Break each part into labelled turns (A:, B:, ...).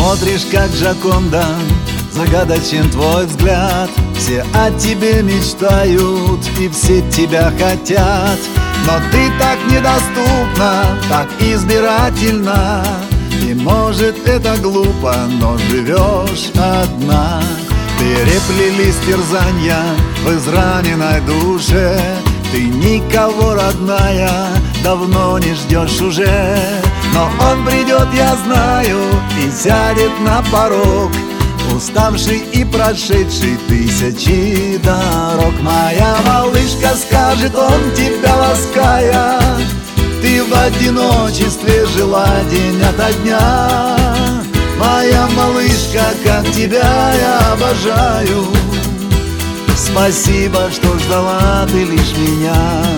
A: смотришь, как Джоконда, загадочен твой взгляд. Все о тебе мечтают и все тебя хотят, но ты так недоступна, так избирательна. И может это глупо, но живешь одна. Переплелись терзанья в израненной душе. Ты никого, родная, давно не ждешь уже. Но он придет, я знаю, и сядет на порог, уставший и прошедший тысячи дорог. Моя малышка, скажет он, тебя лаская, ты в одиночестве жила день ото дня. Моя малышка, как тебя я обожаю. Спасибо, что ждала ты лишь меня.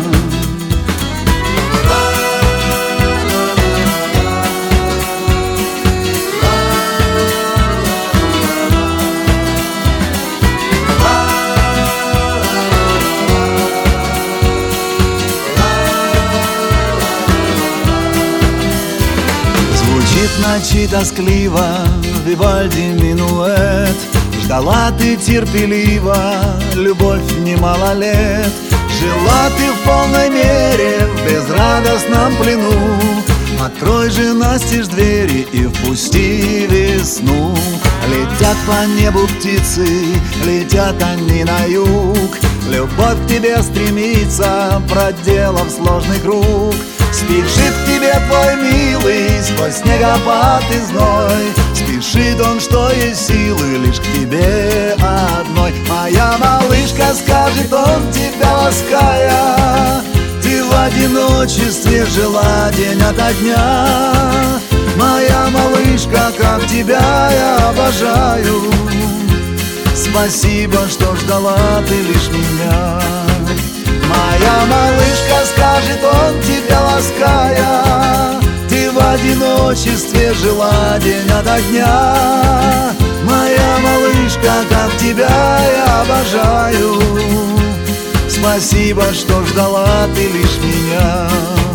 A: Звучит в ночи тоскливо Вивальди минуэт. Ждала ты терпеливо, любовь немало лет. Жила ты в полной мере в безрадостном плену. Открой же настежь двери и впусти весну. Летят по небу птицы, летят они на юг. Любовь к тебе стремится, проделав сложный круг. Спешит к тебе твой милый сквозь снегопад и зной. Спешит он, что есть силы, лишь к тебе одной. Моя малышка, скажет он, тебя лаская, ты в одиночестве жила день ото дня. Моя малышка, как тебя я обожаю. Спасибо, что ждала ты лишь меня. Моя малышка, скажет он, тебя лаская, ты в одиночестве жила день ото дня. Моя малышка, как тебя я обожаю. Спасибо, что ждала ты лишь меня.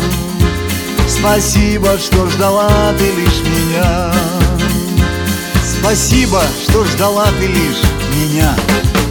A: Спасибо, что ждала ты лишь меня. Спасибо, что ждала ты лишь меня.